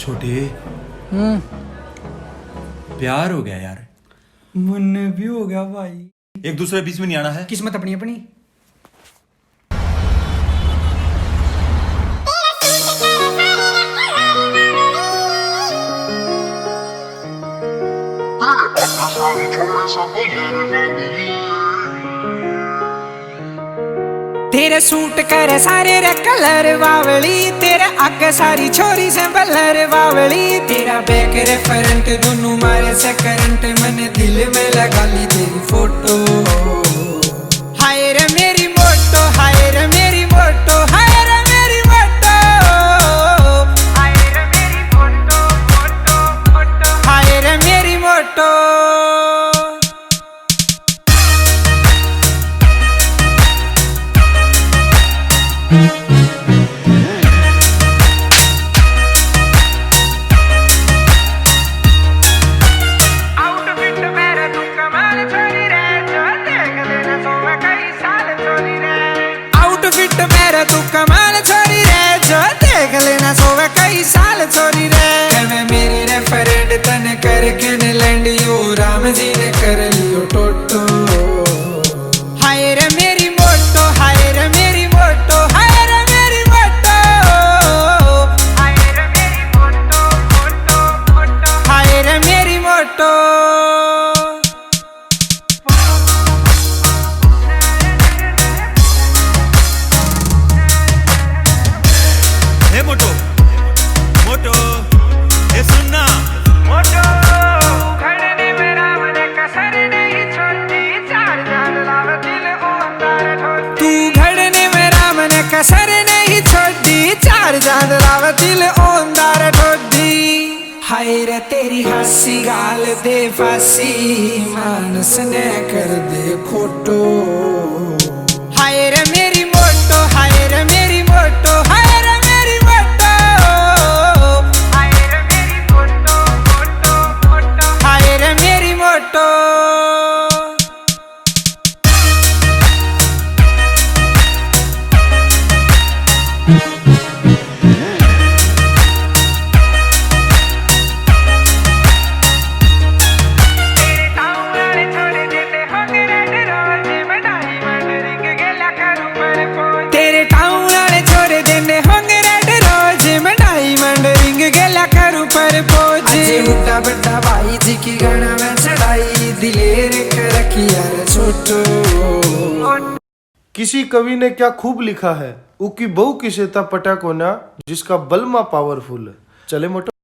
छोटे प्यार हो गया यार। मन भी हो गया भाई। एक दूसरे बीच में नहीं आना है। किस्मत अपनी अपनी। तेरे सूट करे सारे रे कलर बावली, तेरे आगे सारी छोरी से बलर बावली, तेरा बैक रेफरेंट दोनों मारे से करंट, मैंने दिल में लगा ली तेरी फोटो। हाय रे मेरी मोटो, हाय रे मेरी मोटो, हाय रे मेरी मोटो, हाय रे मेरी मोटो मोटो मोटो, हाय रे मेरी मोटो। मेरा तू कमाल छोरी रे, जो देख लेना सोवे कई साल छोरी रे। मैं मेरी रेफरेंट तने करके ने लैंडियो, राम जी ने कर लियो टोटो। हाय रे मेरी मोटो, हाय रे मेरी मोटो, हाय रे मेरी मोटो, हाय रे मेरी मोटो मोटो मोटो, हाय रे मेरी मोटो। मोटो मोटो ए सुनना मोटो, खड़ने में राम ने कसर नहीं छोड़ी, चार जान लाव दिल ओंदार ठोड़ी। तू घड़ने में राम ने कसर नहीं छोड़ी, चार जान लाव दिल ओंदार ठोड़ी। हाय रे तेरी हंसी गाल दे फांसी, मानस ने कर दे खोटो। हाय रे मेरी मोटो, हाय रे मेरी मोटो, हाय रे मेरी मोटो, हाय रे मेरी मोटो मोटो मोटो, हाय रे मेरी मोटो। तेरे टाउन वाले छोड़े देने होंगे रेड रोज, मैं डायमंड रिंग गेला करूं पर पोज। अजे उठा बड़ा भाई जी की गाना में चढ़ाई, दिलेर कर रखी यार छोटो। किसी कवि ने क्या खूब लिखा है, उकी बहु किसे ता पटा कोना, जिसका बलमा पावरफुल है। चले मोटो।